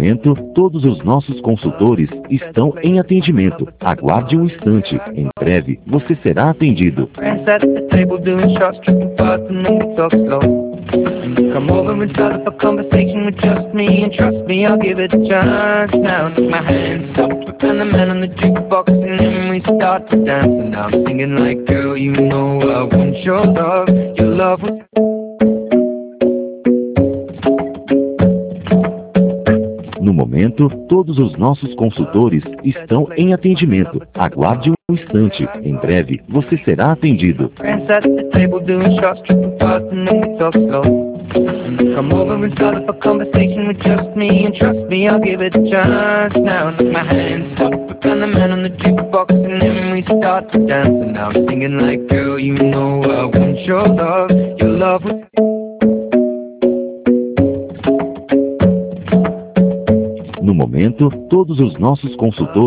momento, todos os nossos consultores estão em atendimento. Aguarde um instante. Em breve, você será atendido. Friends at the table doing shots, tripping fast, and then we talk slow. And you come over and start up a conversation with just me, and trust me, I'll give it a chance. Now take my hands up, and the man on the jukebox, and then we start to dance. And now I'm singing like, girl, you know I want your love. Your love was... No momento, todos os nossos consultores estão em atendimento. Aguarde um instante. Em breve, você será atendido. Friends at the table doing shots, tripping fast, and then we talk slow. And you come over and start up a conversation with just me, and trust me, I'll give it a chance. Now take my hands up, and the man on the jukebox, and then we start to dance. And now I'm singing like, girl, you know I want your love. Your love was... No momento, todos os nossos consultores